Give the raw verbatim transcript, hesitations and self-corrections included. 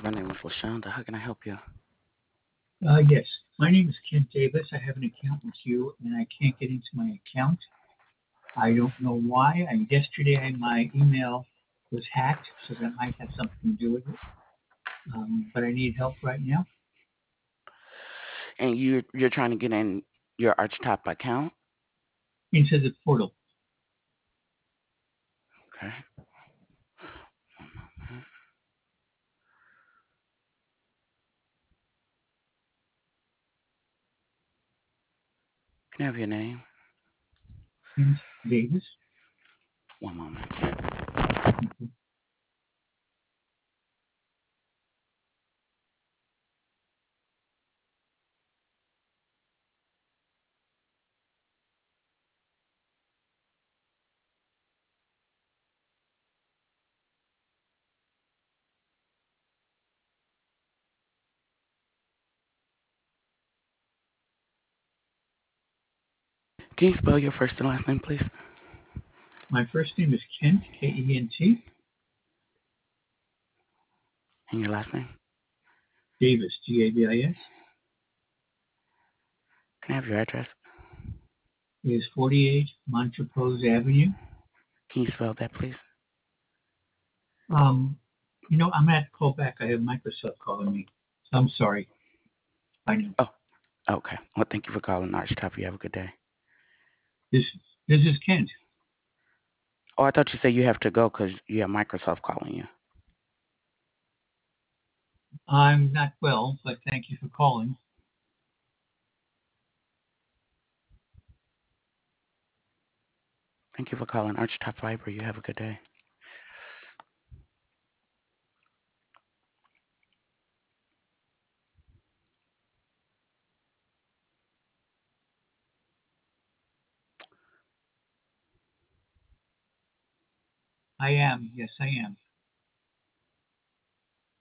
My name is LaShonda. How can I help you? Uh, yes, my name is Kent Davis. I have an account with you, and I can't get into my account. I don't know why. And yesterday, I, my email was hacked, so that might have something to do with it. Um, but I need help right now. And you're you're trying to get in your Archtop account? Into the portal. Okay. Can I have your name? Kent Davis. One moment. Mhm. Can you spell your first and last name, please? My first name is Kent, K E N T, And your last name? Davis, D A V I S. Can I have your address? It is forty-eight Montrepose Avenue. Can you spell that, please? Um, you know, I'm going to have to call back. I have Microsoft calling me. I'm sorry. I know. Oh, okay. Well, thank you for calling Archtop. You have a good day. This, this is Kent. Oh, I thought you said you have to go because you have Microsoft calling you. I'm not well, but thank you for calling. Thank you for calling Archtop Fiber. You have a good day. I am. Yes, I am.